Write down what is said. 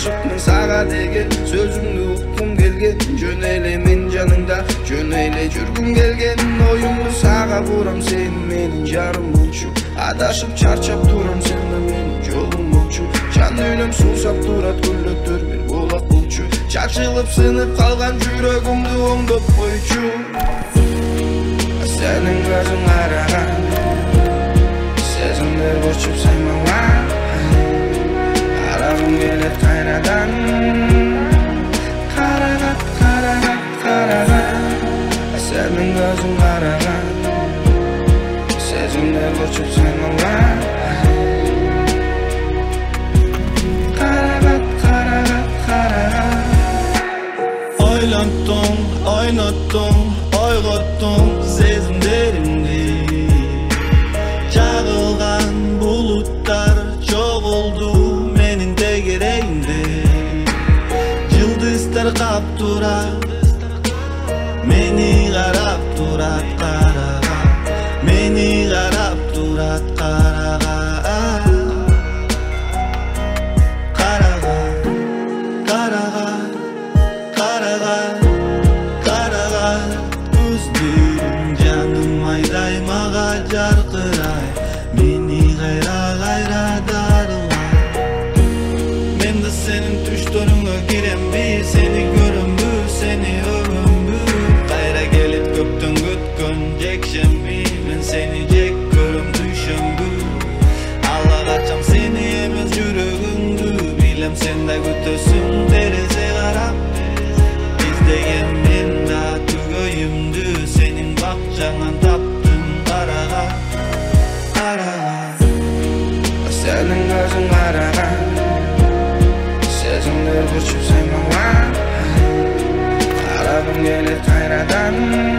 ашықмын саға деген, сөзіңді ұққым келген, жөн эле мен жаныңда, жөн эле жүргім келген. Ойымды саға бурам, сен менің жарым болчу, адашып чарчап турам, сен менің жолым болчу. Жан дүйнөм сусап турат, гүлдөтөр бир булак болчу, чачылып сынып калган жүрөгүмдү оңдоп койчу. Сенің көзің қараған, сезімдер көшіп сен маған, қарағым келет қайрадан. Қарағат, қарағат, қарағат, сенің көзің қараған, сезімдер көшіп сен маған, қарағат, қарағат, қарағат. Ойланттың, ойнаттың, ойғаттың сезімдерімді, жағылған бұлыттар жоғылды менің тегерегімде. Жылдыздар қап тұрат, мені қарап тұрат қараға, мені қарап тұрат қараға. Қараға, қараға, қараға, қараға, көздерің жаным айдай маға жарқырай, мені қайра қайра дарылай. Мен де сенің түштеріңе кирем бе, сені көрем бе, сені өвем бе. Қайра келіп көптен көткөн жекшем бе, мен сені жек көрем düşем бе. Алла качам сені емес жүрөгүңдү, билем сен да күтөсүң терезе карап. İzleyen men da tügöyümdü, senin bakcağın taptım karağa, karağa. Senin gözün karağa, sezimler göçüp sen bana, karagım gelir kayradan.